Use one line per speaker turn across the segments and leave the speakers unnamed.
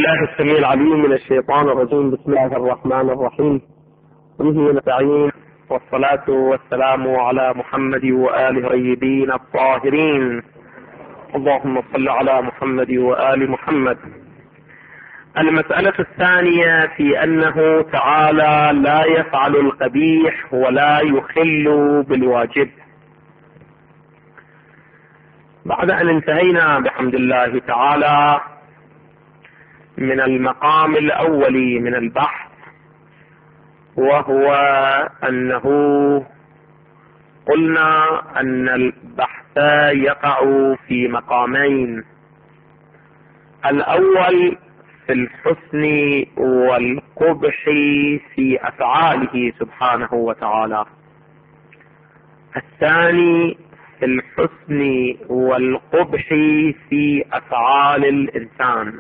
الله السميع العليم من الشيطان الرجيم. بسم الله الرحمن الرحيم. به نستعين، والصلاة والسلام على محمد وآله الطيبين الطاهرين. اللهم صل على محمد وآل محمد. المسألة الثانية في أنه تعالى لا يفعل القبيح ولا يخل بالواجب. بعد أن انتهينا بحمد الله تعالى من المقام الأول من البحث، وهو أنه قلنا أن البحث يقع في مقامين: الأول في الحسن والقبح في أفعاله سبحانه وتعالى، الثاني في الحسن والقبح في أفعال الإنسان.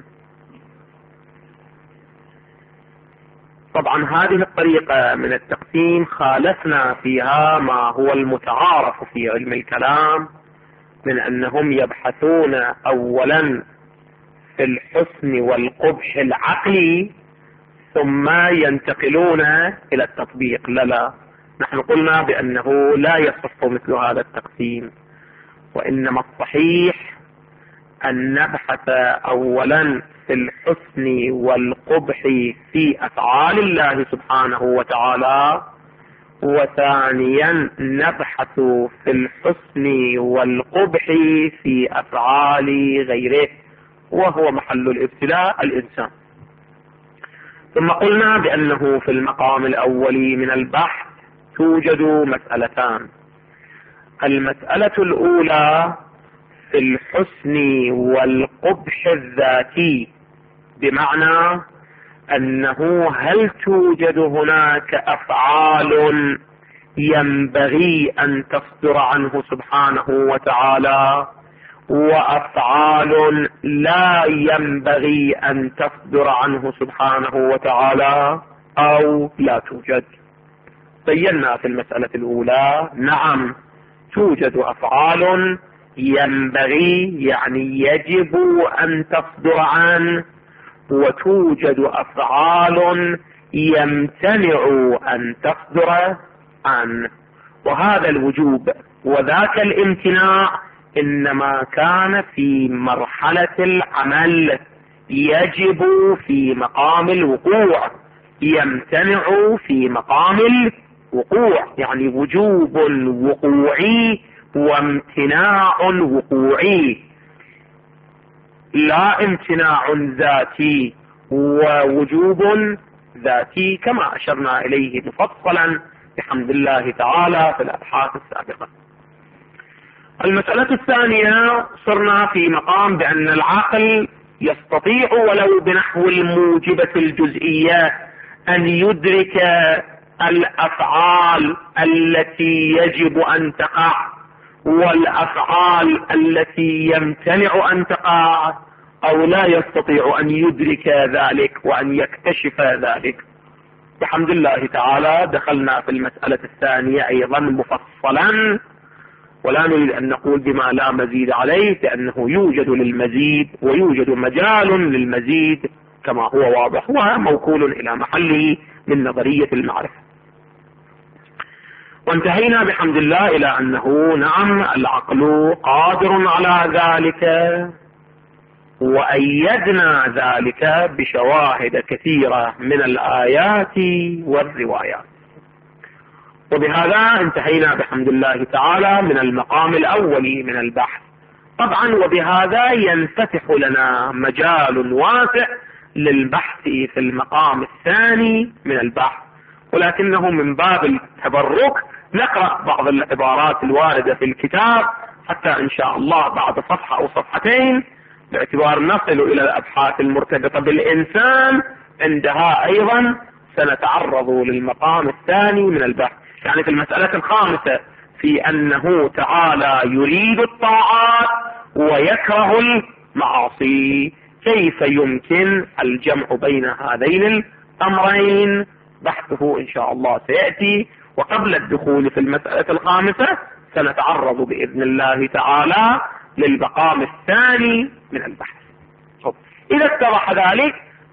طبعا هذه الطريقة من التقسيم خالفنا فيها ما هو المتعارف في علم الكلام من أنهم يبحثون أولا في الحسن والقبح العقلي ثم ينتقلون إلى التطبيق. لا، نحن قلنا بأنه لا يصح مثل هذا التقسيم، وإنما الصحيح أن نبحث أولا في الحسن والقبح في أفعال الله سبحانه وتعالى، وثانيا نبحث في الحسن والقبح في أفعال غيره، وهو محل الابتلاء الإنسان. ثم قلنا بأنه في المقام الأول من البحث توجد مسألتان: المسألة الأولى في الحسن والقبح الذاتي، بمعنى أنه هل توجد هناك أفعال ينبغي أن تصدر عنه سبحانه وتعالى، وأفعال لا ينبغي أن تصدر عنه سبحانه وتعالى، أو لا توجد. بينا في المسألة الأولى نعم توجد أفعال ينبغي يعني يجب أن تصدر عنه، وتوجد أفعال يمتنع أن تصدر عنه. وهذا الوجوب وذاك الامتناع إنما كان في مرحلة العمل، يجب في مقام الوقوع، يمتنع في مقام الوقوع، يعني وجوب وقوعي وامتناع وقوعي، لا امتناع ذاتي ووجوب ذاتي، كما أشرنا إليه مفصلا بحمد الله تعالى في الأبحاث السابقة. المسألة الثانية صرنا في مقام بأن العقل يستطيع ولو بنحو الموجبة الجزئية أن يدرك الأفعال التي يجب أن تقع والأفعال التي يمتنع أن تقع، أو لا يستطيع أن يدرك ذلك وأن يكتشف ذلك. بحمد الله تعالى دخلنا في المسألة الثانية أيضا مفصلا، ولا نريد أن نقول بما لا مزيد عليه، لأنه يوجد للمزيد ويوجد مجال للمزيد كما هو واضح وموكول إلى محله من نظرية المعرفة. وانتهينا بحمد الله إلى أنه نعم العقل قادر على ذلك، وأيدنا ذلك بشواهد كثيرة من الآيات والروايات. وبهذا انتهينا بحمد الله تعالى من المقام الأول من البحث. طبعا وبهذا ينفتح لنا مجال واسع للبحث في المقام الثاني من البحث، ولكنه من باب التبرك نقرأ بعض العبارات الواردة في الكتاب حتى إن شاء الله بعد صفحة أو صفحتين باعتبار نصل إلى الأبحاث المرتبطة بالإنسان، عندها أيضا سنتعرض للمقام الثاني من البحث. يعني في المسألة الخامسة في أنه تعالى يريد الطاعات ويكره المعاصي، كيف يمكن الجمع بين هذين الأمرين؟ بحثه إن شاء الله سيأتي. وقبل الدخول في المسألة الخامسة سنتعرض بإذن الله تعالى للمقام الثاني من البحث. إذا اتضح ذلك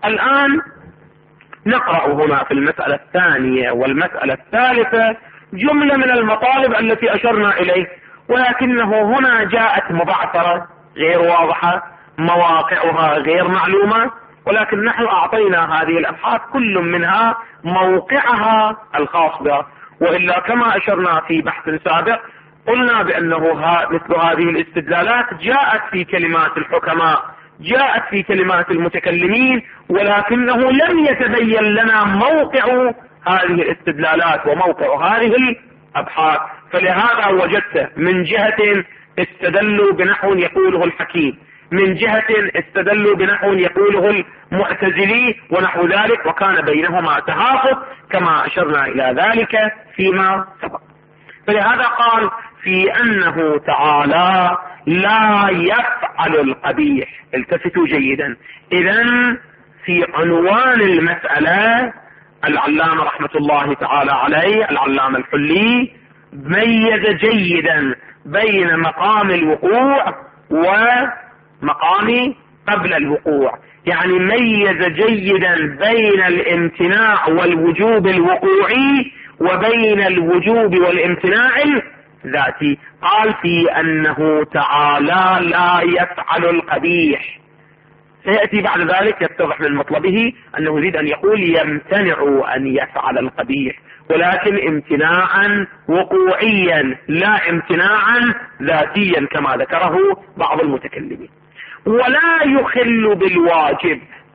الآن نقرأ هنا في المسألة الثانية والمسألة الثالثة جملة من المطالب التي أشرنا إليه، ولكنه هنا جاءت مبعثرة غير واضحة، مواقعها غير معلومة، ولكن نحن أعطينا هذه الأبحاث كل منها موقعها الخاص بها. وإلا كما أشرنا في بحث سابق قلنا بأنه مثل هذه الاستدلالات جاءت في كلمات الحكماء، جاءت في كلمات المتكلمين، ولكنه لم يتبين لنا موقع هذه الاستدلالات وموقع هذه الأبحاث. فلهذا وجدت من جهة استدلوا بنحو يقوله الحكيم، من جهة استدلوا بنحو يقوله المعتزلي ونحو ذلك، وكان بينهما تهافت كما أشرنا إلى ذلك فيما سبق. فلهذا قال في أنه تعالى لا يفعل القبيح. التفتوا جيدا. إذن في عنوان المسألة العلامة رحمة الله تعالى عليه العلامة الحلي ميز جيدا بين مقام الوقوع ومقام قبل الوقوع، يعني ميز جيدا بين الامتناع والوجوب الوقوعي وبين الوجوب والامتناع الذاتي. قال في أنه تعالى لا يفعل القبيح. سيأتي بعد ذلك يتضح من مطلبه أنه يريد أن يقول يمتنع أن يفعل القبيح، ولكن امتناعا وقوعيا لا امتناعا ذاتيا كما ذكره بعض المتكلمين. ولا يخل بالواجب.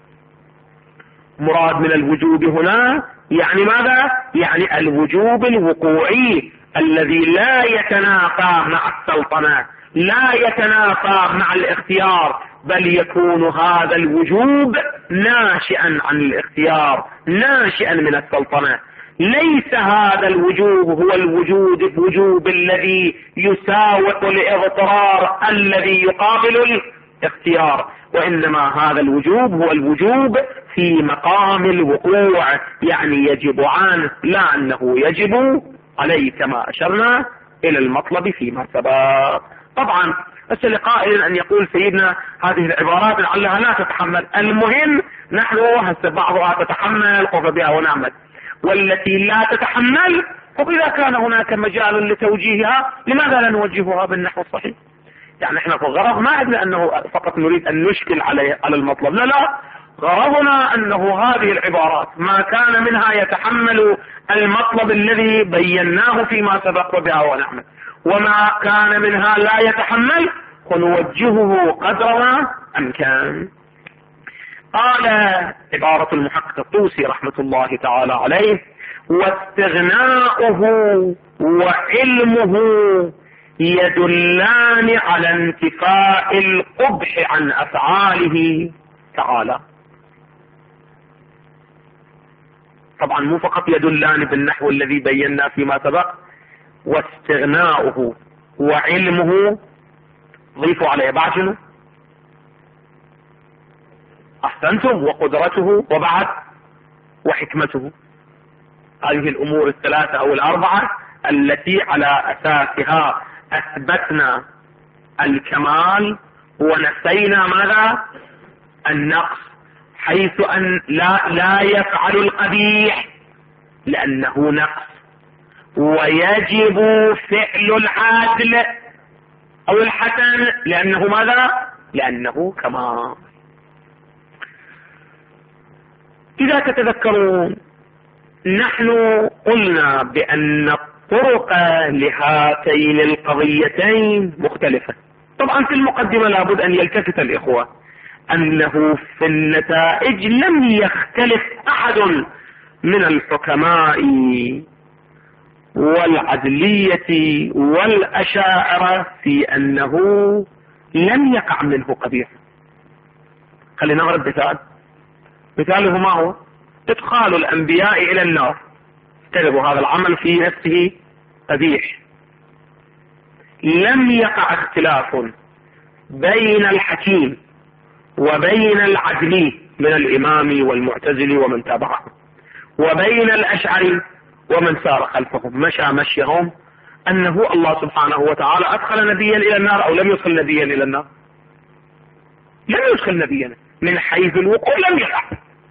مراد من الوجوب هنا يعني ماذا؟ يعني الوجوب الوقوعي الذي لا يتنافى مع السلطنة، لا يتنافى مع الاختيار، بل يكون هذا الوجوب ناشئا عن الاختيار، ناشئا من السلطنة. ليس هذا الوجوب هو الوجوب الذي يساوق الاضطرار الذي يقابل الاختيار، وإنما هذا الوجوب هو الوجوب في مقام الوقوع، يعني يجب عنه لا أنه يجب عليه كما أشرنا إلى المطلب فيما سبق. طبعا بس لقائل أن يقول سيدنا هذه العبارات لعلها لا تتحمل. المهم نحن هسه بعضها تتحمل قف بها ونعمل، والتي لا تتحمل فإذا كان هناك مجال لتوجيهها لماذا لا نوجهها بالنحو الصحيح؟ يعني احنا في الغرض ما عندنا أنه فقط نريد أن نشكل على المطلب، لا، غرضنا أنه هذه العبارات ما كان منها يتحمل المطلب الذي بيناه فيما سبق وبها ونعمل، وما كان منها لا يتحمل فنوجهه قدر ما أمكن. قال عبارة المحقق الطوسي رحمة الله تعالى عليه: واستغناؤه وعلمه يدلان على انتفاء القبح عن أفعاله تعالى. طبعا مو فقط يدلان بالنحو الذي بينا فيما سبق، واستغناؤه وعلمه ضيفوا عليه بعد شنو؟ أحسنتم، وقدرته وبعد وحكمته. هذه الأمور الثلاثة أو الأربعة التي على أساسها أثبتنا الكمال ونفينا ماذا؟ النقص، حيث أن لا يفعل القبيح لأنه نقص، ويجب فعل العدل أو الحسن لأنه ماذا؟ لأنه كمال. إذا تتذكرون نحن قلنا بأن الطرق لهاتين القضيتين مختلفة. طبعا في المقدمة لابد أن يلتفت الإخوة أنه في النتائج لم يختلف أحد من الحكماء والعدلية والأشاعرة في أنه لم يقع منه قبيح. خلينا نضرب مثاله ما هو؟ إدخال الأنبياء إلى النار، اجتنبوا هذا العمل في نفسه قبيح. لم يقع اختلاف بين الحكيم وبين العدلي من الإمام والمعتزلي ومن تابعه، وبين الأشعري ومن سار خلفهم مشى مشيهم، أنه الله سبحانه وتعالى أدخل نبيا إلى النار أو لم يدخل نبيا إلى النار. لم يدخل نبيا من حيث الوقوع، لم يقع.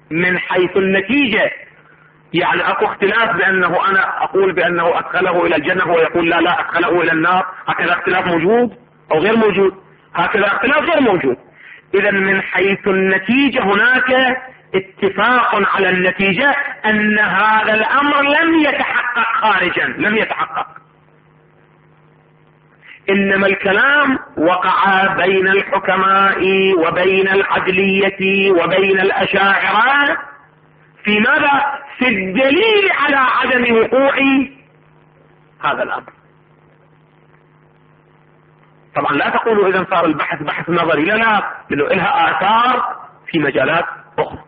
من حيث النتيجة، يعني اكو اختلاف بانه انا اقول بانه ادخله الى الجنة هو يقول لا لا ادخله الى النار، هكذا اختلاف موجود او غير موجود؟ هكذا اختلاف غير موجود. اذا من حيث النتيجة هناك اتفاق على النتيجة ان هذا الامر لم يتحقق خارجا، لم يتحقق، انما الكلام وقع بين الحكماء وبين العدلية وبين الاشاعرة في ماذا؟ في الدليل على عدم وقوع هذا الامر. طبعا لا تقولوا اذا صار البحث بحث نظري، لا لا، لانه لها اثار في مجالات اخرى.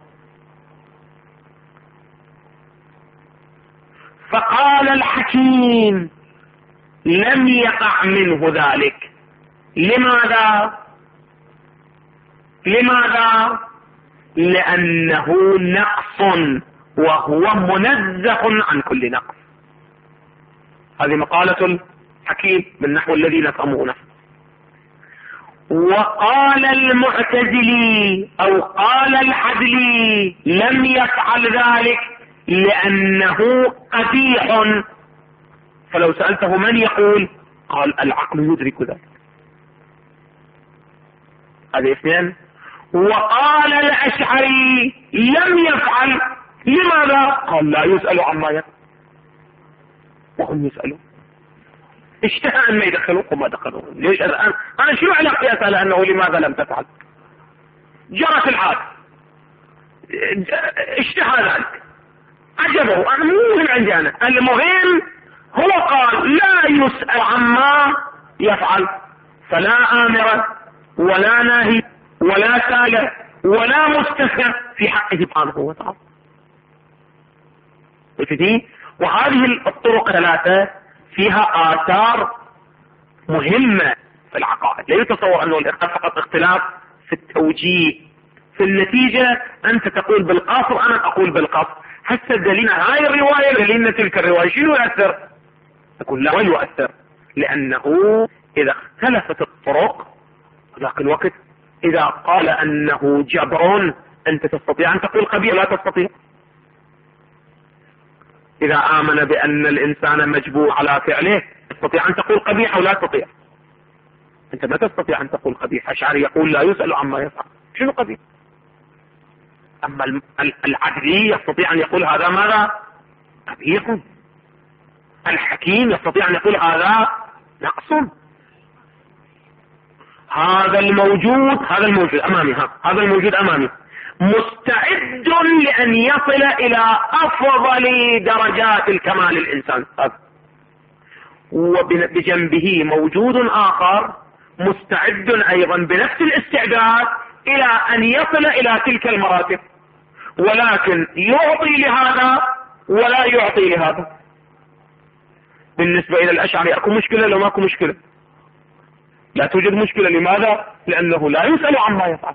فقال الحكيم لم يقع منه ذلك. لماذا؟ لماذا؟ لأنه نقص وهو منزه عن كل نقص. هذه مقالة الحكيم من نحو الذي نفهمونه. وقال المعتزلي أو قال العدلي لم يفعل ذلك لأنه قبيح. فلو سألته من يقول؟ قال العقل يدرك ذلك. هذه اثنين. وقال الأشعري لم يفعل. لماذا؟ قال لا يسأل عما يفعل وهم يسألون. اشتهى ان ما يدخلوه وما دخلوه. ليش الان انا شنو علاقتي اسال انه لماذا لم تفعل؟ جرت العادة، اشتهى ذلك، عجبه، انا مو مهم عندي انا، المهم هو قال لا يسأل عما يفعل، فلا آمر ولا ناهي ولا سالة ولا مستثنى في حقه سبحانه وتعالى. وهذه الطرق ثلاثة فيها آثار مهمة في العقائد. لا يتصور أنه الاختلاف فقط اختلاف في التوجيه، في النتيجة أنت تقول بالقصر أنا أقول بالقصر. هسه دليلنا هاي الرواية دليلنا تلك الرواية، شنو يؤثر؟ أقول لا يؤثر، لأنه إذا اختلفت الطرق ذاك الوقت إذا قال أنه جبر أنت تستطيع أن تقول قبيح، لا تستطيع. إذا آمن بأن الإنسان مجبور على فعله تستطيع أن تقول قبيح ولا تستطيع. أنت ما تستطيع أن تقول قبيح. أشعري يقول لا يسأل عما يفعل، شنو قبيح؟ أما العدلي يستطيع أن يقول هذا ماذا؟ قبيح. الحكيم يستطيع أن يقول هذا نقص. هذا الموجود أمامي، هذا الموجود أمامي مستعد لأن يصل إلى أفضل درجات الكمال الإنسان، وبجنبه موجود آخر مستعد أيضا بنفس الاستعداد إلى أن يصل إلى تلك المراتب، ولكن يعطي لهذا ولا يعطي لهذا. بالنسبة إلى الأشعري أكو مشكلة لو ماكو مشكلة؟ لا توجد مشكلة. لماذا؟ لأنه لا يسأل عما يفعل.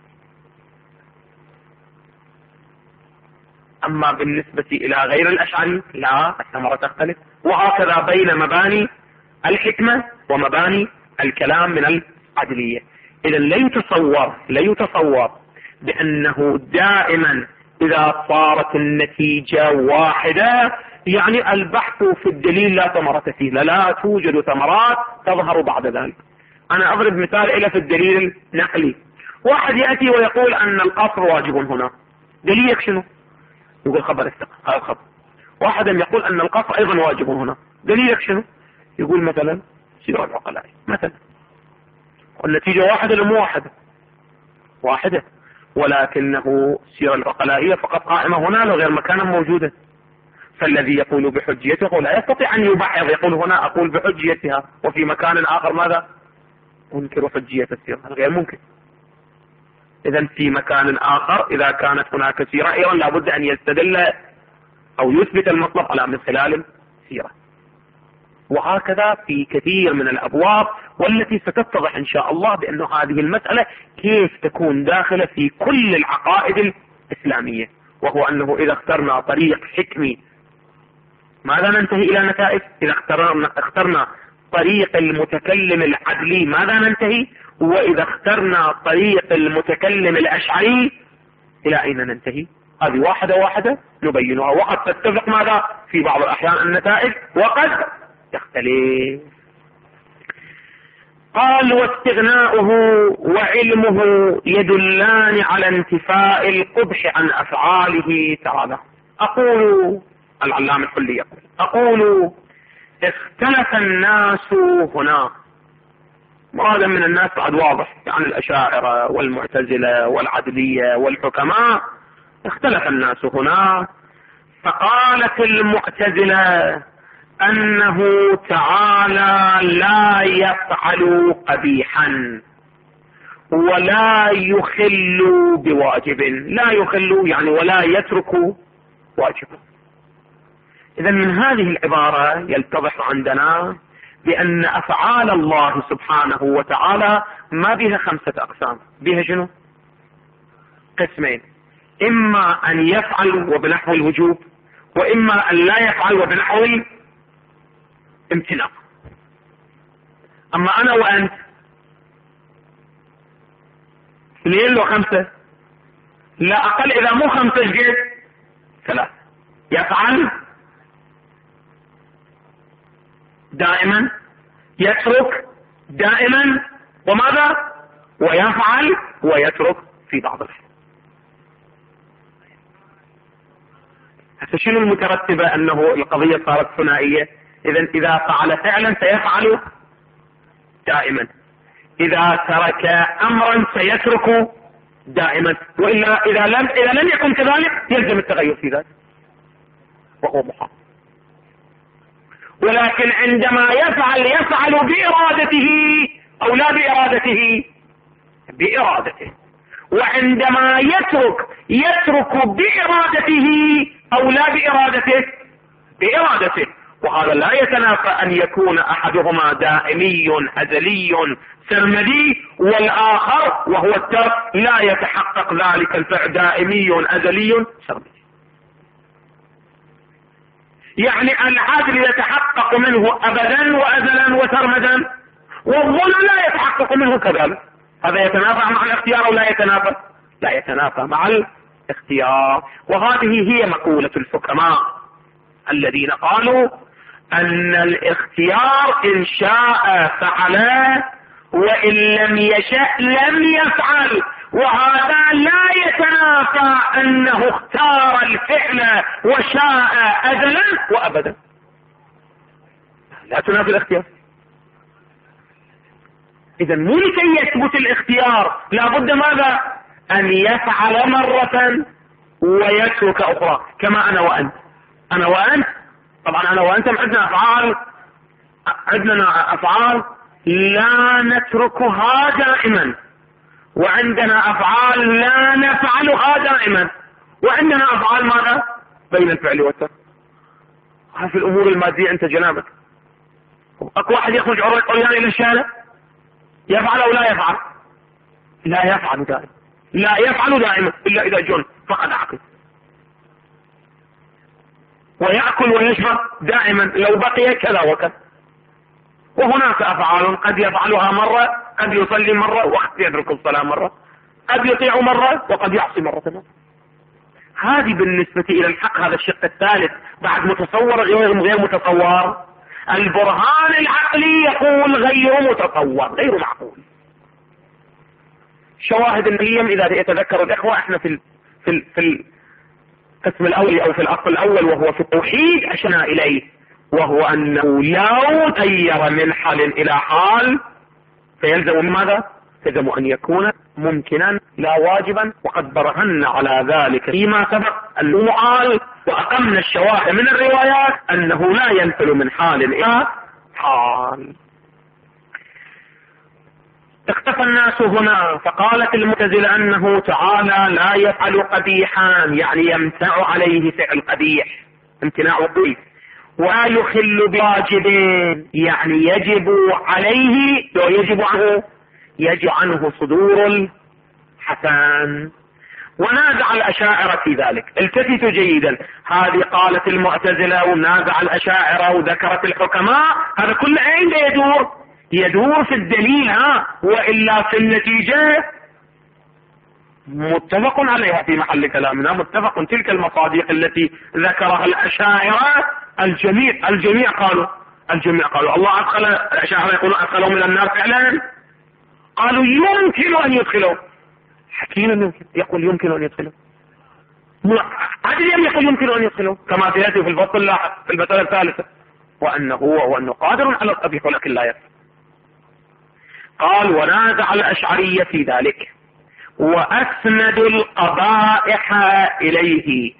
أما بالنسبة إلى غير الأشعري لا، الثمرة تختلف. وهكذا بين مباني الحكمة ومباني الكلام من العدلية. إذا لا يتصور بأنه دائما إذا صارت النتيجة واحدة يعني البحث في الدليل لا ثمرة فيه. لا توجد ثمرات تظهر بعد ذلك. أنا أضرب مثال إلى في الدليل النقلي. واحد يأتي ويقول أن القصر واجب هنا، دليلك شنو؟ يقول خبر الثقة، هذا الخبر. واحد يقول أن القصر أيضا واجب هنا، دليلك شنو؟ يقول مثلا سيرة العقلاء مثلا. والنتيجة واحدة لو مو واحدة، ولكنه سيرة العقلائية فقط قائمة هنا لو غير مكانا موجودة. فالذي يقول بحجيته لا يستطيع أن يبحث، يقول هنا أقول بحجيتها وفي مكان آخر ماذا؟ أنكر حجية السيرة، غير ممكن. إذا في مكان آخر إذا كانت هناك سيرة أيضا لابد أن يستدل أو يثبت المطلب على من خلال السيرة. وهكذا في كثير من الأبواب، والتي ستتضح إن شاء الله بأن هذه المسألة كيف تكون داخلة في كل العقائد الإسلامية، وهو أنه إذا اخترنا طريق حكمي ماذا ننتهي إلى نتائج؟ إذا اخترنا طريق المتكلم العدلي ماذا ننتهي؟ وإذا اخترنا طريق المتكلم الأشعري إلى أين ننتهي؟ هذه واحدة واحدة نبينها، وقد تتفق ماذا في بعض الأحيان النتائج وقد تختلف. قال واستغناؤه وعلمه يدلان على انتفاء القبح عن أفعاله تعالى. أقول العلامة الحلي يقول أقول اختلف الناس هنا، مرادا من الناس بعد واضح، يعني الأشاعرة والمعتزلة والعدلية والحكماء، اختلف الناس هنا. فقالت المعتزلة أنه تعالى لا يفعل قبيحا ولا يخل بواجب، لا يخل يعني ولا يترك واجبا. إذا من هذه العبارة يلتضح عندنا بأن أفعال الله سبحانه وتعالى ما بها 5 أقسام، بها شنو؟ قسمين، إما أن يفعل وبنحو الوجوب، وإما أن لا يفعل وبنحو الامتناع. أما أنا وأنت 2 و 5، لا أقل، إذا مو 5 جيد 3. يفعل دائما، يترك دائما، وماذا؟ ويفعل ويترك في بعض الأحيان. شنو المترتبة؟ أنه القضية صارت ثنائية. إذا فعل فعلا سيفعل دائما، إذا ترك أمرا سيترك دائما، وإلا إذا لم يكن كذلك يلزم التغير في ذلك وهو محال. ولكن عندما يفعل بإرادته أو لا بإرادته؟ بإرادته. وعندما يترك بإرادته أو لا بإرادته؟ بإرادته. وهذا لا يتنافى أن يكون أحدهما دائمي أزلي سرمدي، والآخر وهو الترك لا يتحقق ذلك الفعل دائمي أزلي سرمدي. يعني العدل يتحقق منه أبدا وأزلا وسرمدا، والظلم لا يتحقق منه كذلك. هذا يتنافى مع الاختيار أو لا يتنافى؟ لا يتنافى مع الاختيار. وهذه هي مقولة الحكماء الذين قالوا أن الاختيار إن شاء فعله وإن لم يشأ لم يفعل، وهذا لا يتنافى أنه اختار الفعل وشاء أزلا وأبدا، لا تنافي الاختيار. إذا مو لكي يثبت الاختيار لابد ماذا؟ أن يفعل مرة ويترك أخرى، كما أنا وأنت طبعا أنا وأنت عندنا أفعال لا نتركها دائما، وعندنا أفعال لا نفعلها دائما، وعندنا أفعال ماذا؟ بين الفعل والترك. في الأمور المادية أنت جنابك، أكو واحد يخرج عريان إلى الشارع يفعل أو لا يفعل؟ لا يفعل دائما، لا يفعل دائما إلا إذا جن فقد عقل. ويأكل ويشرب دائما لو بقي كذا وكذا. وهناك أفعال قد يفعلها مرة، قد يصلي مرة، وقد يترك الصلاة مرة، قد يطيع مرة وقد يعصي مرة. هذه بالنسبة إلى الحق هذا الشق الثالث بعد متصور غير متصور. البرهان العقلي يقول غير متصور غير معقول. شواهد النيم إذا يتذكر الإخوة احنا في القسم الأول أو في الأصل الأول وهو في التوحيد أشرنا إليه، وهو أنه لو غير من حال إلى حال فيلزم ماذا؟ يلزم أن يكون ممكنا لا واجبا، وقد برهنا على ذلك فيما سبق المعال، وأقمنا الشواهد من الروايات أنه لا ينفل من حال إلى حال. اختفى الناس هنا، فقالت المعتزلة أنه تعالى لا يفعل قبيحا، يعني يمتنع عليه فعل قبيح امتناع الضيف، ولا يخل بواجب، يعني يجب عليه يجب عنه صدور الحسن. ونازع الأشاعرة في ذلك. التفتوا جيدا، هذه قالت المعتزلة ونازع الأشاعرة وذكرت الحكماء، هذا كل عين يدور في الدليل، وإلا في النتيجة متفق عليها في محل كلامنا، متفق. تلك المصادق التي ذكرها الأشاعرة الجميع قالوا الله أدخل، الأشاعرة يقولون أدخلهم إلى النار فعلا، قالوا يمكن أن يدخلوا. حكيم يقول يمكن أن يدخلوا، عدل يقول يمكن أن يدخلوا، كما سيأتي في الفصل اللاحق في المسألة الثالثة، وأنه قادر على القبيح ولكن لا يفعل. قال ونازع الأشعرية في ذلك وأسند القبائح إليه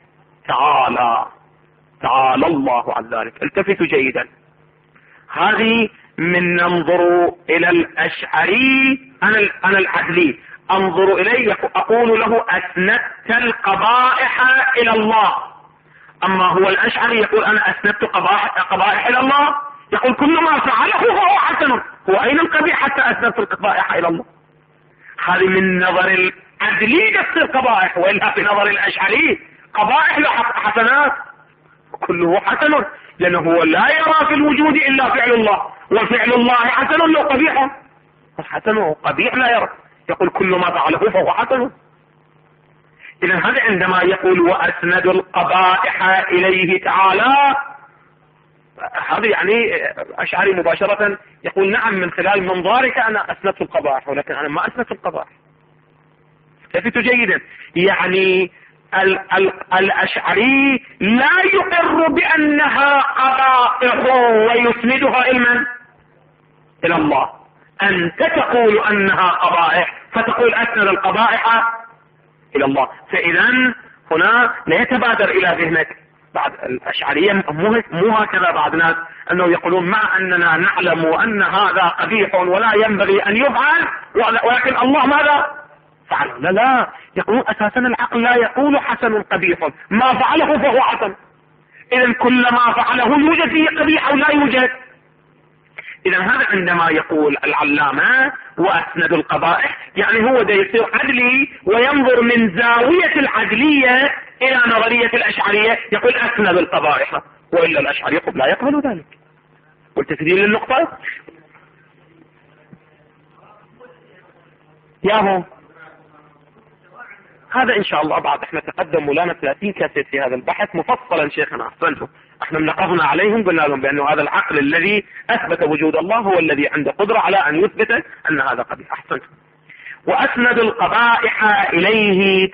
تعالى الله عن ذلك. التفتوا جيدا، هذه من ننظر إلى الأشعري، أنا العدلي أنظر إليه أقول له أسندت القبائح إلى الله، أما هو الأشعري يقول أنا أسندت قبائح إلى الله، يقول كل ما فعله فهو حسن. هو أين القبيح حتى أسندت القبائح إلى الله؟ هذه من نظر العدلي نفس القبائح، وإلا في نظر الأشعري قبائح وحسنات كله حسن، لأنه هو لا يرى في الوجود إلا فعل الله، وفعل الله حسن لو قبيح، حسن وقبيح لا يرى، يقول كل ما فعله فهو حسن. إذا هذا عندما يقول وأسند القبائح إليه تعالى، هذا يعني أشعري مباشرة يقول نعم من خلال منظارك أنا أسندت القبائح، ولكن أنا ما أسندت القبائح. التفتوا جيدا، يعني الأشعري لا يقر بأنها قبائح ويسندها إلى الله. أنت تقول أنها قبائح فتقول أسند القبائح إلى الله. فإذا هنا لا يتبادر إلى ذهنك بعد الأشعرية مو هكذا بعض الناس أنه يقولون مع أننا نعلم أن هذا قبيح ولا ينبغي أن يفعل، ولكن الله ماذا فعل؟ لا، يقولون أساسا العقل لا يقول حسن قبيح، ما فعله فهو حسن. إذا كل ما فعله يوجد فيه قبيح أو لا يوجد. إذا هذا عندما يقول العلامة وأسند القبائح، يعني هو ده يصير عدلي وينظر من زاوية العدلية إلى نظرية الأشعرية، يقول أسند القبائح، وإلا الأشعري لا يقبل ذلك. والتسديد للنقطة ياهو هذا إن شاء الله بعد احنا تقدم لنا 30 كاسيت في هذا البحث مفصلا شيخنا، أحسنتم. احنا نقضنا عليهم قلنا لهم بأنه هذا العقل الذي أثبت وجود الله هو الذي عنده قدرة على أن يثبت أن هذا قبيح. أحسنتم. وأسند القبائح إليه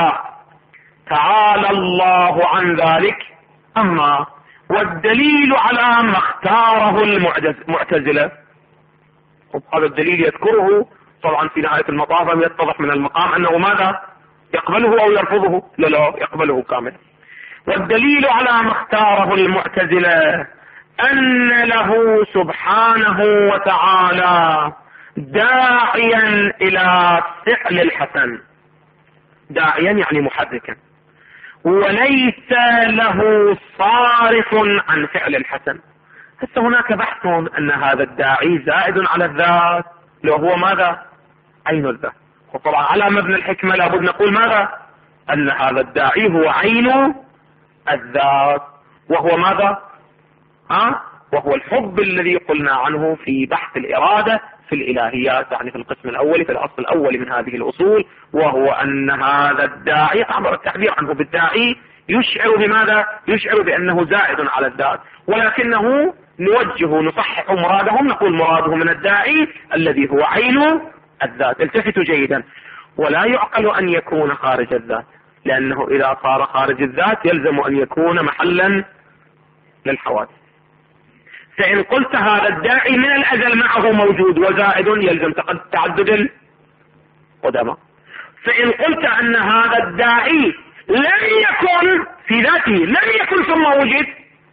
تعالى الله عن ذلك. أما والدليل على ما اختاره المعتزلة، هذا الدليل يذكره طبعا في نهاية المطاف يتضح من المقام أنه ماذا يقبله أو يرفضه؟ لا يقبله كاملا. والدليل على ما اختاره المعتزلة أن له سبحانه وتعالى داعيا إلى فعل الحسن، داعيا يعني محركا، وليس له صارف عن فعل الحسن. حتى هناك بحث أن هذا الداعي زائد على الذات، لو هو ماذا عين الذات. وطبعا على مبنى الحكمة لابد نقول ماذا أن هذا الداعي هو عين الذات، وهو ماذا وهو الحب الذي قلنا عنه في بحث الإرادة في الإلهيات، يعني في القسم الأول في الأصل الأول من هذه الأصول، وهو أن هذا الداعي عبر التعبير عنه بالداعي يشعر بماذا؟ يشعر بأنه زائد على الذات، ولكنه نصحح مرادهم، نقول مراده من الداعي الذي هو عين الذات. التفتوا جيدا، ولا يعقل أن يكون خارج الذات، لأنه إذا صار خارج الذات يلزم أن يكون محلا للحوادث. فإن قلت هذا الداعي من الأزل معه موجود وزائد يلزم تعدد القدماء. فإن قلت أن هذا الداعي لم يكن في ذاته، لم يكن ثم وجد،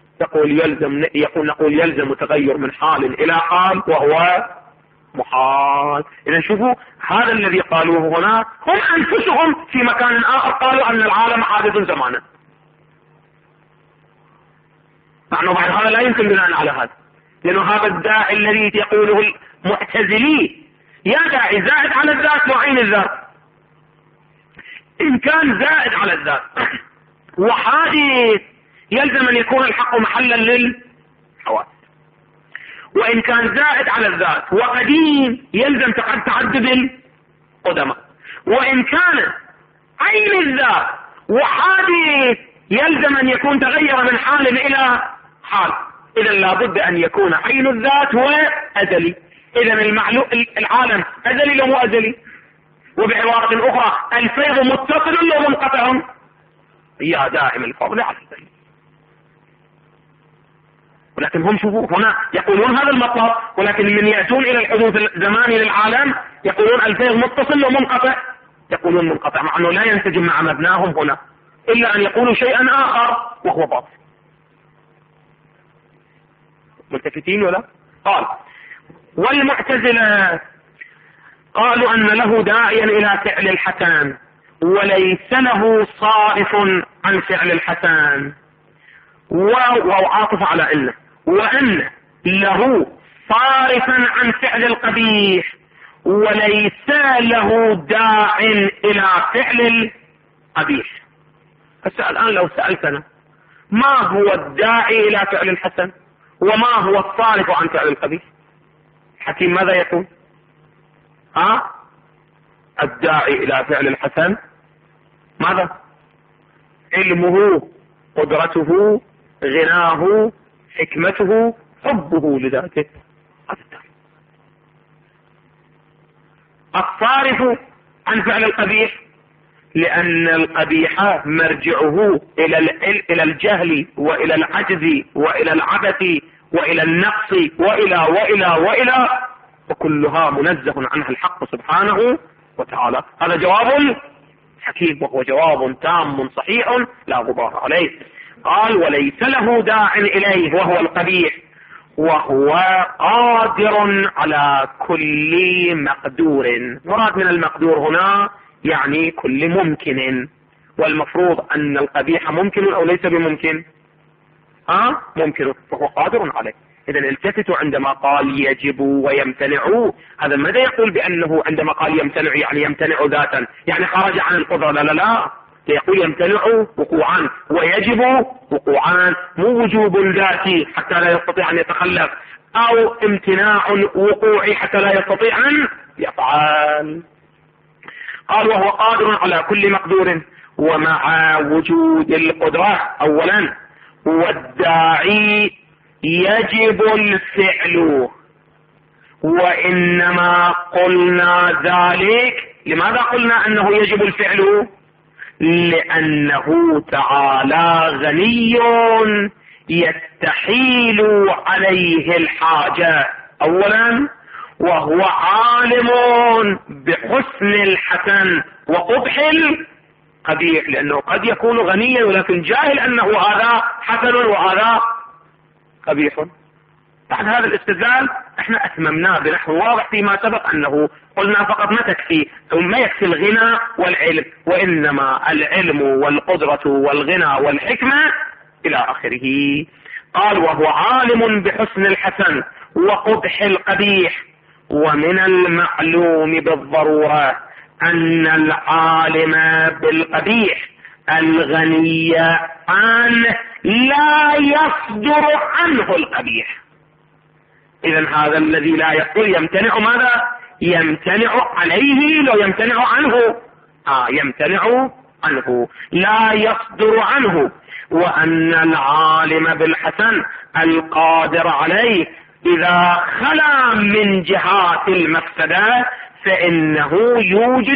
نقول يلزم تغير من حال إلى حال وهو محال. إذا شوفوا هذا الذي قالوه هنا هم أنفسهم في مكان آخر قالوا أن العالم حادث زمانا، معنى بعد هذا لا يمكن بناء على هذا، لأنه هذا الداعي الذي يقوله المعتزلي يا داعي زائد على الذات وعين الذات. إن كان زائد على الذات وحادث يلزم أن يكون الحق محلا للحوادث، وإن كان زائد على الذات وقديم يلزم تعدد القدماء، وإن كان عين الذات، وحادث يلزم أن يكون تغير من حال إلى حال. إذا لابد أن يكون عين الذات هو أزلي. إذا العالم أزلي لو مو أزلي. وبعبارة أخرى الفيض متصل لو منقطع، يا دائم الفضل على الدليل. ولكن هم شوفوا هنا يقولون هذا المطلب، ولكن من يأتون إلى الحدوث الزماني للعالم يقولون الفيض متصل ومنقطع، يقولون منقطع، مع أنه لا ينسجم مع مبناهم هنا إلا أن يقولوا شيئا آخر وهو باطل. ملتفتين ولا؟ قال والمعتزلة قالوا أن له داعيا إلى فعل الحسن وليس له صارف عن فعل الحسن، وعاطف على إنه، وأن له صارفا عن فعل القبيح وليس له داع إلى فعل القبيح. الآن لو سألتنا ما هو الداعي إلى فعل الحسن وما هو الصارف عن فعل القبيح، حكيم ماذا يقول؟ الداعي إلى فعل الحسن ماذا؟ علمه، قدرته، غناه، حكمته، حبه لذاته. الصارف عن فعل القبيح لأن القبيح مرجعه إلى الجهل وإلى العجز وإلى العبث وإلى النقص وإلى وكلها منزه عنها الحق سبحانه وتعالى. هذا جواب حكيم وهو جواب تام صحيح لا غبار عليه. قال وليس له داع إليه وهو القبيح وهو قادر على كل مقدور. مراد من المقدور هنا يعني كل ممكن، والمفروض أن القبيح ممكن أو ليس بممكن؟ ممكن، فهو قادر عليه. إذا التفتوا عندما قال يجب ويمتنع، هذا ماذا يقول بأنه عندما قال يمتنع يعني يمتنع ذاتا، يعني خرج عن القدرة؟ لا، يقول يمتنع وقوعا ويجب وقوعا، مو وجوب ذاتي حتى لا يستطيع أن يتخلف، أو امتناع وقوعي حتى لا يستطيع أن يفعل. قال وهو قادر على كل مقدور، ومع وجود القدرة أولا والداعي يجب الفعل، وإنما قلنا ذلك. لماذا قلنا أنه يجب الفعل؟ لأنه تعالى غني يستحيل عليه الحاجة أولا، وهو عالم بحسن الحسن وقبح القبيح، لأنه قد يكون غنيا ولكن جاهل أنه هذا حسن وهذا قبيح. بعد هذا الاستدلال احنا أتممناه بنحو واضح فيما سبق، أنه قلنا فقط ما تكفي ثم يكفي الغنى والعلم، وإنما العلم والقدرة والغنى والحكمة إلى آخره. قال وهو عالم بحسن الحسن وقبح القبيح، ومن المعلوم بالضرورة أن العالم بالقبيح الغني عنه لا يصدر عنه القبيح. إذا هذا الذي لا يقول يمتنع ماذا؟ يمتنع عليه لو يمتنع عنه، يمتنع عنه لا يصدر عنه. وأن العالم بالحسن القادر عليه إذا خلا من جهات المفسدة فإنه يوجد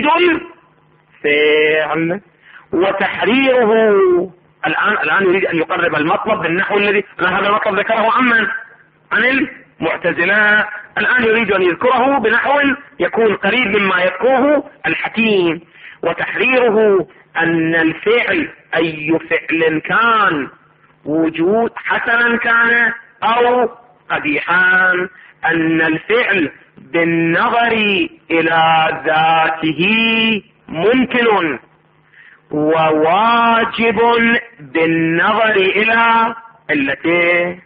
الفعل وتحريره. الآن يريد أن يقرب المطلب بالنحو الذي هذا المطلب ذكره عن المعتزلة، الآن يريد أن يذكره بنحو يكون قريب مما يذكره الحكيم. وتحريره أن الفعل أي فعل كان، وجود حسنا كان أو قبيحا، أن الفعل بالنظر إلى ذاته ممكن، وواجب بالنظر إلى علته.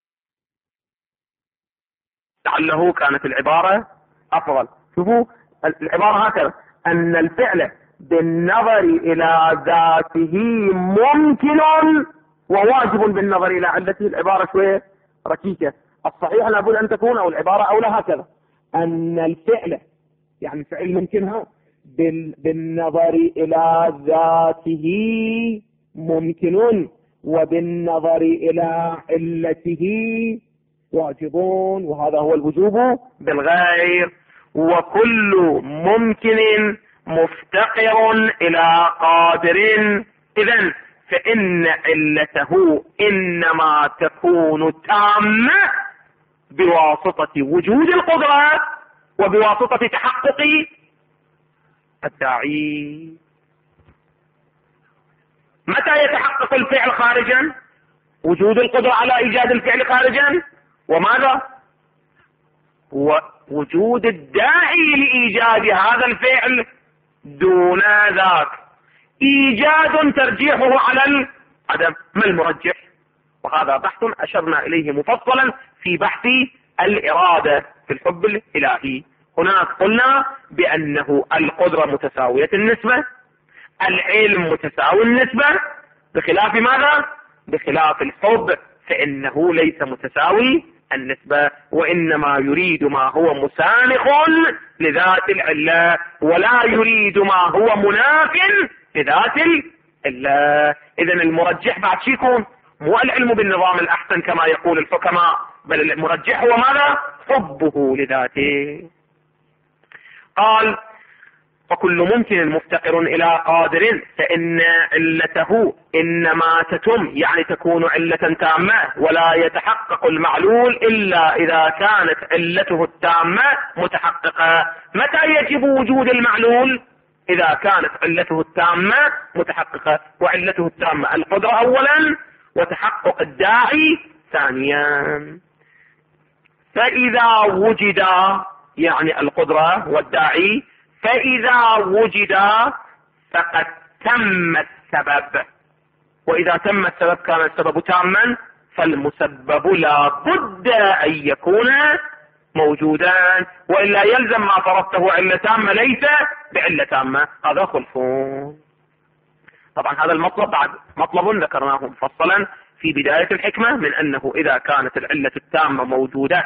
لعله كانت العبارة أفضل. شوفوا العبارة هكذا، أن الفعل بالنظر إلى ذاته ممكن وواجب بالنظر إلى علته. العبارة شوية ركيكة، الصحيح لابد أن تكون أو العبارة أولى هكذا، أن الفعل يعني فعل ممكنها بالنظر إلى ذاته ممكن، وبالنظر إلى علته واجب، وهذا هو الوجوب بالغير. وكل ممكن مفتقر إلى قادر، إذن فإن علته إنما تكون تامة بواسطة وجود القدرة وبواسطة تحقق الداعي. متى يتحقق الفعل خارجا؟ وجود القدرة على إيجاد الفعل خارجا، وماذا؟ ووجود الداعي لإيجاد هذا الفعل دون ذاك. إيجاد ترجيحه على العدم. ما المرجح؟ وهذا بحث أشرنا إليه مفصلا في بحث الإرادة في الحب الإلهي. هناك قلنا بأنه القدرة متساوية النسبة، العلم متساوي النسبة، بخلاف ماذا؟ بخلاف الحب فإنه ليس متساوي النسبة، وإنما يريد ما هو مسانخ لذات العلة، ولا يريد ما هو مناف لذات العلة. إذن المرجح بعد شي يكون مو العلم بالنظام الأحسن كما يقول الحكماء، بل المرجح هو ماذا؟ حبه لذاته. قال فكل ممكن مفتقر إلى قادر فإن علته إنما تتم، يعني تكون علة تامة، ولا يتحقق المعلول إلا إذا كانت علته التامة متحققة. متى يجب وجود المعلول؟ إذا كانت علته التامة متحققة، وعلته التامة القدرة أولا وتحقق الداعي ثانيا. فإذا وجد، يعني القدرة والداعي، فإذا وجد فقد تم السبب، وإذا تم السبب كان السبب تاما، فالمسبب لا بد أن يكون موجودا، وإلا يلزم ما فرضته علة تامة ليس بعلة تامة. هذا خلف. طبعا هذا المطلب بعد مطلب ذكرناه مفصلا في بداية الحكمة، من أنه إذا كانت العلة التامة موجودة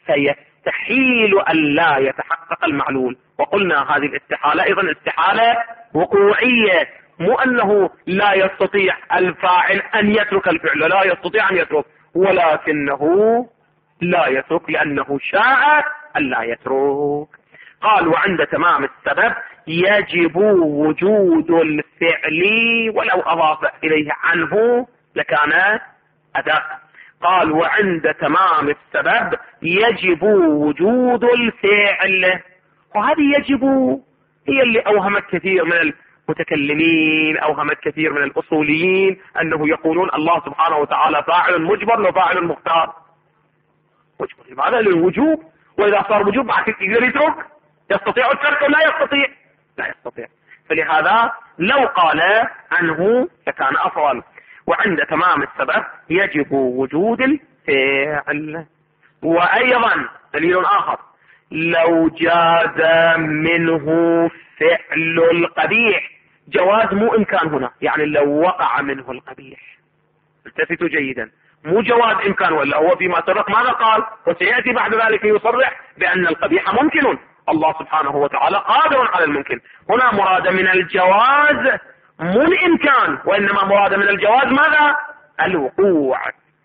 فيستحيل أن لا يتحقق المعلول. وقلنا هذه الاستحالة أيضا استحالة وقوعية، مو أنه لا يستطيع الفاعل أن يترك الفعل، لا يستطيع أن يترك، ولكنه لا يترك لأنه شاء أن لا يترك. قال وعند تمام السبب يجب وجود الفعل، ولو أضاف إليه عنه لكان أداء. قال وعند تمام السبب يجب وجود الفعل، وهذه يجب هي اللي أوهمت كثير من المتكلمين، أوهمت كثير من الأصوليين أنه يقولون الله سبحانه وتعالى فاعل مجبر وفاعل مختار. مجبر لماذا؟ للوجوب، وإذا صار وجوب بعد يقدر يترك؟ يستطيع الترك ولا يستطيع؟ لا يستطيع. فلهذا لو قال عنه لكان أفضل. وعند تمام السبب يجب وجود الفعل. وأيضا دليل آخر، لو جاز منه فعل القبيح، جواز مو إمكان هنا، يعني لو وقع منه القبيح، التفتوا جيدا، مو جواز إمكان، ولا هو فيما سبق ماذا قال؟ وسيأتي بعد ذلك يصرح بأن القبيح ممكن، الله سبحانه وتعالى قادر على الممكن. هنا مراد من الجواز مو الإمكان، وإنما مراد من الجواز ماذا؟ الوقوع.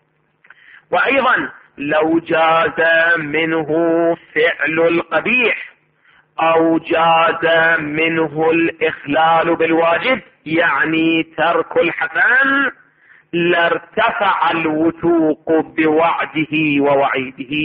وأيضا لو جاز منه فعل القبيح أو جاز منه الإخلال بالواجب، يعني ترك الحسن، لارتفع الوثوق بوعده ووعيده.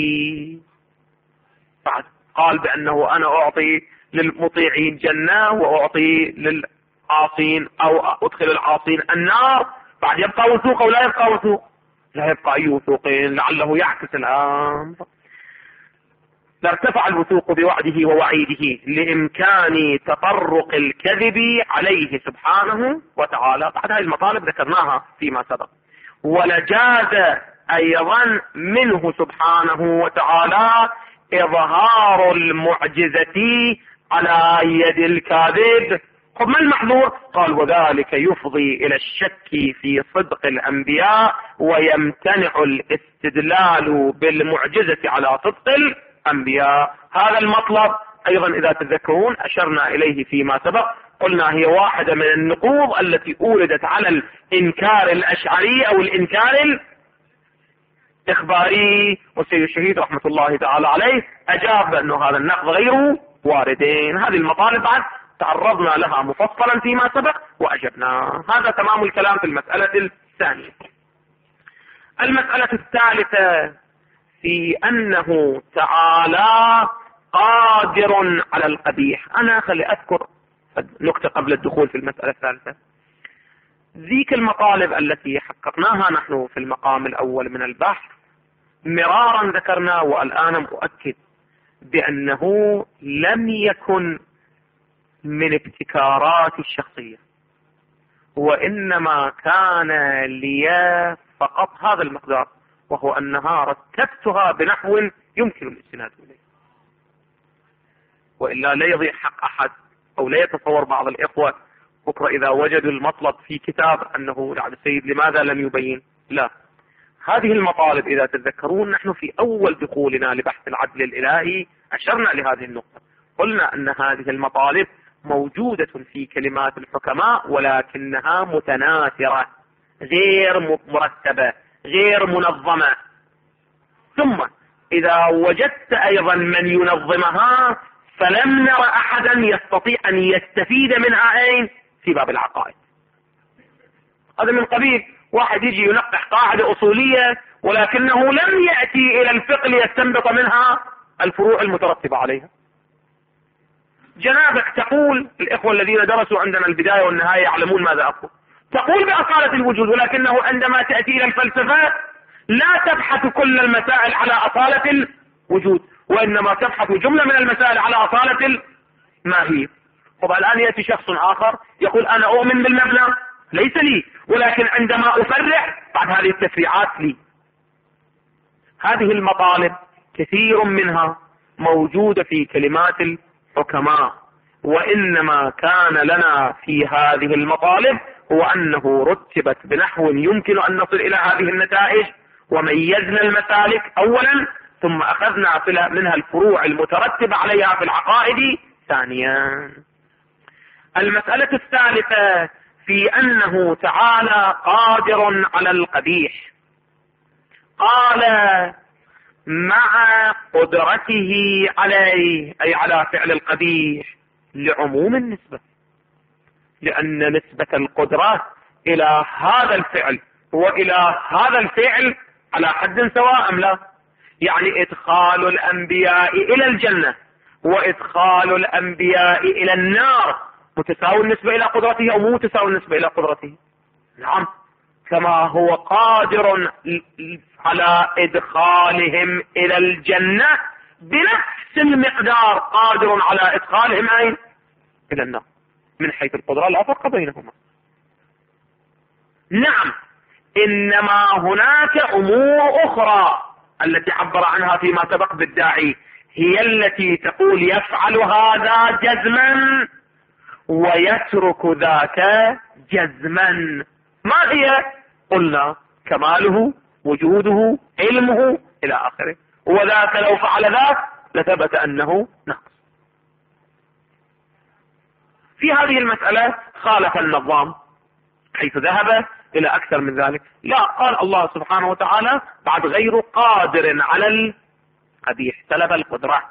بعد قال بأنه أنا أعطي للمطيعين جنة وأعطي للعاصين أو أدخل العاصين النار، بعد يبقى وثوق أو لا يبقى وثوق؟ لا يبقى أي وثوقين، لعله يعكس الأمر. لارتفع الوثوق بوعده ووعيده لإمكان تطرق الكذب عليه سبحانه وتعالى. بعد هذه المطالب ذكرناها فيما سبق. ولجاز أيضا منه سبحانه وتعالى إظهار المعجزة على يد الكاذب. طب ما المحظور؟ قال وذلك يفضي إلى الشك في صدق الأنبياء، ويمتنع الاستدلال بالمعجزة على صدق الأنبياء. هذا المطلب أيضا إذا تذكرون أشرنا إليه فيما سبق، قلنا هي واحدة من النقوض التي أوردت على الإنكار الأشعري أو الإنكار الإخباري، والسيد الشهيد رحمة الله تعالى عليه أجاب بأنه هذا النقض غير واردين. هذه المطالب بعد تعرضنا لها مفصلا فيما سبق وأجبنا. هذا تمام الكلام في المسألة الثانية. المسألة الثالثة في أنه تعالى قادر على القبيح. أنا خلي أذكر نكتة قبل الدخول في المسألة الثالثة. ذيك المطالب التي حققناها نحن في المقام الأول من البحث مرارا ذكرنا، والآن أؤكد بأنه لم يكن من ابتكارات الشخصية، وإنما كان لي فقط هذا المقدار، وهو أنها رتبتها بنحو يمكن الاستناد إليه، وإلا لا يضيع حق أحد أو لا يتصور بعض الإخوة بكرة إذا وجدوا المطلب في كتاب أنه لعب السيد لماذا لم يبين. لا، هذه المطالب إذا تتذكرون نحن في أول دخولنا لبحث العدل الإلهي أشرنا لهذه النقطة، قلنا أن هذه المطالب موجودة في كلمات الحكماء ولكنها متناثرة غير مرتبة غير منظمة. ثم إذا وجدت أيضا من ينظمها فلم نرى أحدا يستطيع أن يستفيد منها أين في باب العقائد. هذا من قبيل واحد يجي ينقح قاعدة أصولية ولكنه لم يأتي إلى الفقه ليستنبط منها الفروع المترتبة عليها. جنابك تقول، الإخوة الذين درسوا عندنا البداية والنهاية يعلمون ماذا أقول، تقول بأصالة الوجود، ولكنه عندما تأتي إلى الفلسفة لا تبحث كل المسائل على أصالة الوجود، وإنما تبحث جملة من المسائل على أصالة الماهية. طبعا الآن يأتي شخص آخر يقول أنا أؤمن بالمبنى، ليس لي، ولكن عندما أفرع بعد هذه التفريعات لي. هذه المطالب كثير منها موجودة في كلمات الحكماء، وإنما كان لنا في هذه المطالب هو أنه رتبت بنحو يمكن أن نصل إلى هذه النتائج، وميزنا المسالك أولا، ثم أخذنا منها الفروع المترتبة عليها في العقائد ثانيا. المسألة الثالثة في أنه تعالى قادر على القبيح. قال مع قدرته عليه، أي على فعل القبيح، لعموم النسبة، لأن نسبة القدرة إلى هذا الفعل وإلى هذا الفعل على حد سواء أم لا؟ يعني إدخال الأنبياء إلى الجنة وإدخال الأنبياء إلى النار متساوي النسبة إلى قدرته أو مو متساوي النسبة إلى قدرته؟ نعم، كما هو قادر على إدخالهم إلى الجنة بنفس المقدار قادر على إدخالهم أين؟ إلى النار، من حيث القدرة لا فرق بينهما. نعم، إنما هناك أمور أخرى التي عبر عنها فيما سبق بالداعي، هي التي تقول يفعل هذا جزما ويترك ذاك جزما. ما هي؟ قلنا كماله، وجوده، علمه، إلى آخره، وذاك لو فعل ذاك لثبت أنه نقص. في هذه المسألة خالف النظام حيث ذهب إلى أكثر من ذلك. لا، قال الله سبحانه وتعالى بعد غير قادر على القبيح، سلب القدرة،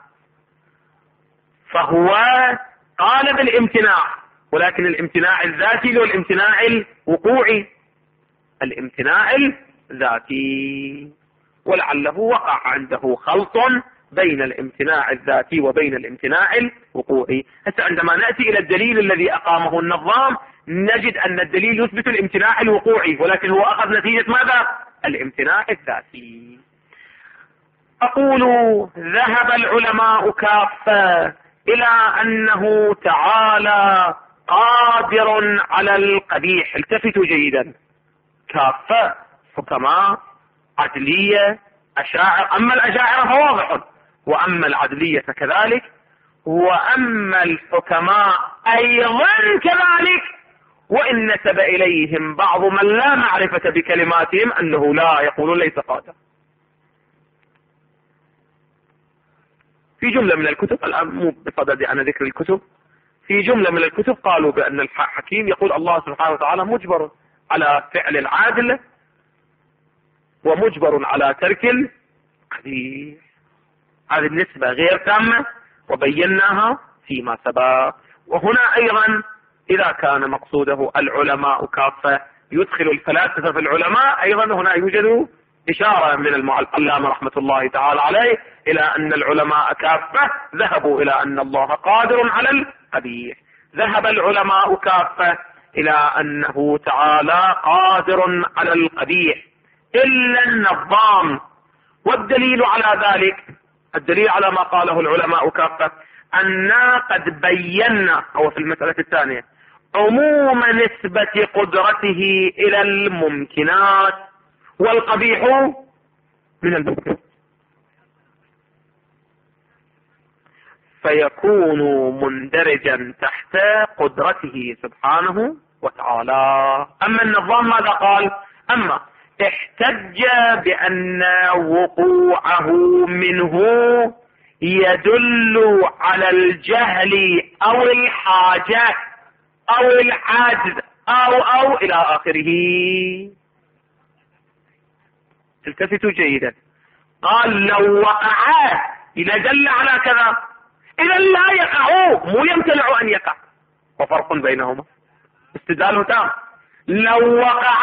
فهو قال بالامتناع، ولكن الامتناع الذاتي والامتناع الوقوعي، الامتناع الذاتي، ولعله وقع عنده خلط بين الامتناع الذاتي وبين الامتناع الوقوعي. حتى عندما نأتي إلى الدليل الذي أقامه النظام نجد أن الدليل يثبت الامتناع الوقوعي، ولكن هو أخذ نتيجة ماذا؟ الامتناع الذاتي. أقول ذهب العلماء كافة إلى أنه تعالى قادر على القبيح. التفتوا جيدا، كافة، حكماء، عدلية، أشاعر. أما الأشاعرة فواضح، وأما العدلية كذلك، وأما الحكماء أيضا كذلك، وإن نسب إليهم بعض من لا معرفة بكلماتهم أنه لا، يقولون ليس قادر. في جملة من الكتب، الآن مو بصدد أنا ذكر الكتب، في جملة من الكتب قالوا بأن الحكيم يقول الله سبحانه وتعالى مجبر على فعل العادل ومجبر على ترك القبيح. هذه النسبة غير تامة وبيناها فيما سبق. وهنا أيضا إذا كان مقصوده العلماء كافة يدخل الفلاسفة في العلماء، أيضا هنا يوجد إشارة من العلامة رحمة الله تعالى عليه إلى أن العلماء كافة ذهبوا إلى أن الله قادر على القبيح. ذهب العلماء كافة إلى أنه تعالى قادر على القبيح إلا النظام. والدليل على ذلك، الدليل على ما قاله العلماء كافة أننا قد بينا، أو في المسألة الثانية، عموم نسبة قدرته إلى الممكنات، والقبيح من الممكن، فيكون مندرجا تحت قدرته سبحانه وتعالى. أما النظام ماذا قال؟ أما احتج بأن وقوعه منه يدل على الجهل أو الحاجة أو العجز أو إلى آخره. التفتوا جيدا، قال لو وقع إذا دل على كذا إذا لا يقع، مو يمتنع أن يقع، وفرق بينهما، استدلاله تام. لو وقع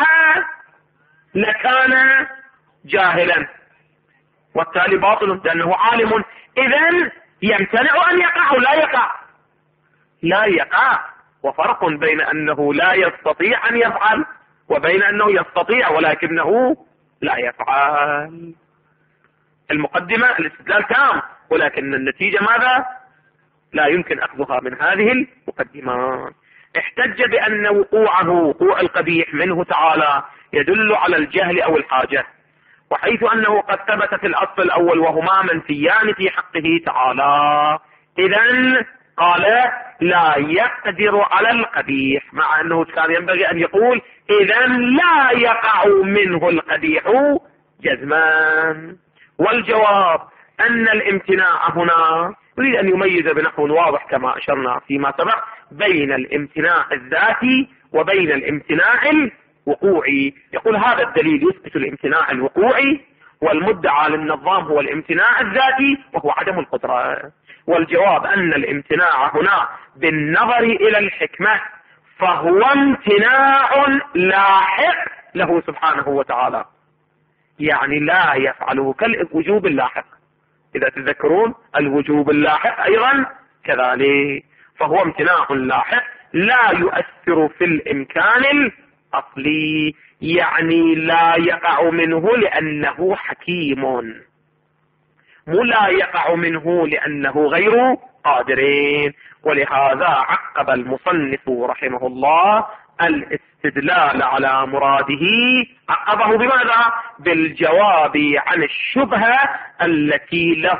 لكان جاهلا والتالي باطل لأنه عالم، إذن يمتنع أن يقع ولا يقع، لا يقع. وفرق بين أنه لا يستطيع أن يفعل وبين أنه يستطيع ولكنه لا يفعل. المقدمة الاستدلال تام، ولكن النتيجة ماذا؟ لا يمكن أخذها من هذه المقدمات. احتج بأن وقوعه، وقوع القبيح منه تعالى، يدل على الجهل أو الحاجة، وحيث أنه قد ثبت في الأصل الأول وهما منفيان في حقه تعالى، إذن قال لا يقدر على القبيح، مع أنه كان ينبغي أن يقول إذن لا يقع منه القبيح جزما. والجواب أن الامتناع هنا يريد أن يميز بنحو واضح كما أشرنا فيما سبق بين الامتناع الذاتي وبين الامتناع الوقوعي. يقول هذا الدليل يثبت الامتناع الوقوعي، والمدعى للنظام هو الامتناع الذاتي وهو عدم القدرة. والجواب أن الامتناع هنا بالنظر إلى الحكمة فهو امتناع لاحق له سبحانه وتعالى، يعني لا يفعله كالوجوب اللاحق. إذا تذكرون الوجوب اللاحق أيضا كذلك، فهو امتناع لاحق لا يؤثر في الإمكان الأصلي، يعني لا يقع منه لأنه حكيم، مو لا يقع منه لأنه غير قادرين. ولهذا عقب المصنف رحمه الله الاستدلال على مراده، عقبه بماذا؟ بالجواب عن الشبهة التي له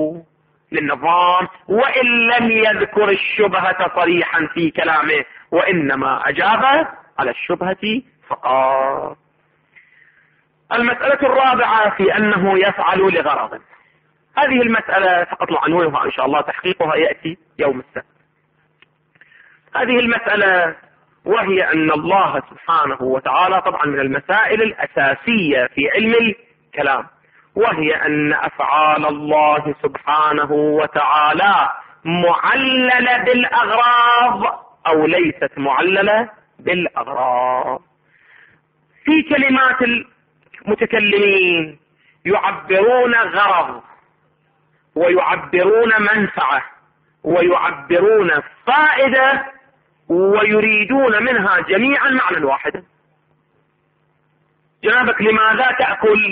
للنظام، وإن لم يذكر الشبهة صريحا في كلامه، وإنما أجاب على الشبهة فقط. المسألة الرابعة في أنه يفعل لغرض. هذه المسألة فقط عنوانها إن شاء الله تحقيقها يأتي يوم السبت. هذه المسألة وهي أن الله سبحانه وتعالى، طبعا من المسائل الأساسية في علم الكلام، وهي أن أفعال الله سبحانه وتعالى معللة بالأغراض أو ليست معللة بالأغراض. في كلمات المتكلمين يعبرون غرض ويعبرون منفعة ويعبرون فائدة ويريدون منها جميعا معنى واحدا. جنابك لماذا تأكل؟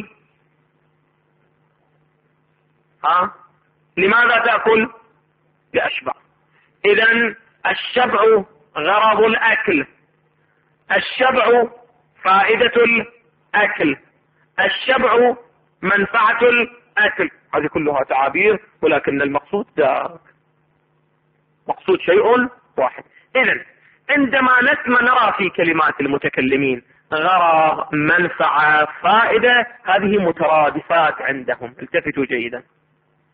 لماذا تأكل؟ لأشبع. إذن الشبع غرض الأكل، الشبع فائدة الأكل، الشبع منفعة الأكل. هذه كلها تعابير، ولكن المقصود ذاك، مقصود شيء واحد. إذن عندما نرى في كلمات المتكلمين غرض، منفعة، فائدة، هذه مترادفات عندهم، التفتوا جيدا.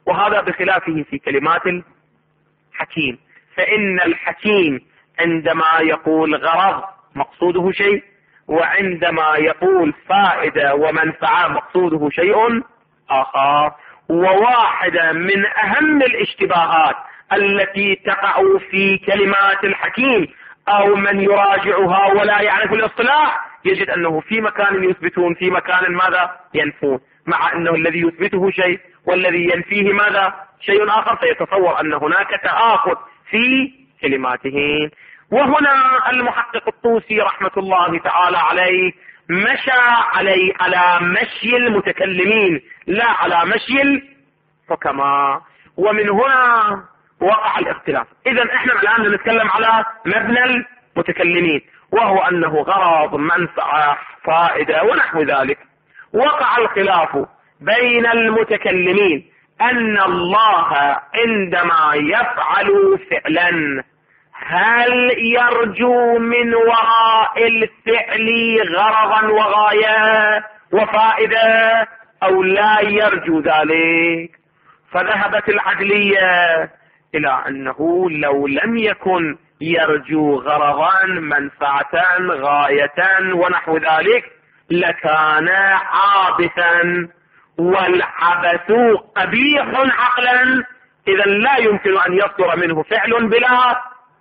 وهذا بخلافه في كلمات الحكيم، فإن الحكيم عندما يقول غرض مقصوده شيء، وعندما يقول فائدة ومنفعة مقصوده شيء آخر. وواحدة من أهم الاشتباهات التي تقع في كلمات الحكيم أو من يراجعها ولا يعرف الاصطلاح يجد أنه في مكان يثبتون، في مكان ماذا ينفون، مع أنه الذي يثبته شيء والذي ينفيه ماذا شيء آخر، فيتصور أن هناك تآخذ في كلماتهم. وهنا المحقق الطوسي رحمة الله تعالى عليه مشى على مشي المتكلمين لا على مشي الحكماء، ومن هنا وقع الاختلاف. إذا احنا الآن نتكلم على مبنى المتكلمين، وهو أنه غرض منفعة فائدة ونحو ذلك. وقع الخلاف بين المتكلمين أن الله عندما يفعل فعلا هل يرجو من وراء الفعل غرضا وغاية وفائدة أو لا يرجو ذلك. فذهبت العدلية إلى أنه لو لم يكن يرجو غرضا منفعة غاية ونحو ذلك لكان عابثا، والعبث قبيح عقلا، إذا لا يمكن أن يصدر منه فعل بلا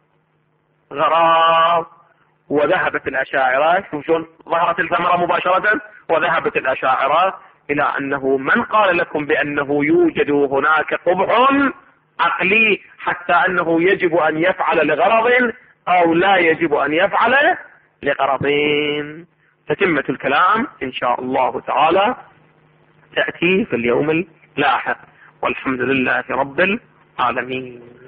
غرض. وذهبت الأشاعرة، شوفون ظهرت الثمرة مباشرة، وذهبت الأشاعرة إلى أنه من قال لكم بأنه يوجد هناك قبح عقلي حتى أنه يجب أن يفعل لغرض أو لا يجب أن يفعل لغرض. تتمة الكلام إن شاء الله تعالى تأتي في اليوم اللاحق، والحمد لله رب العالمين.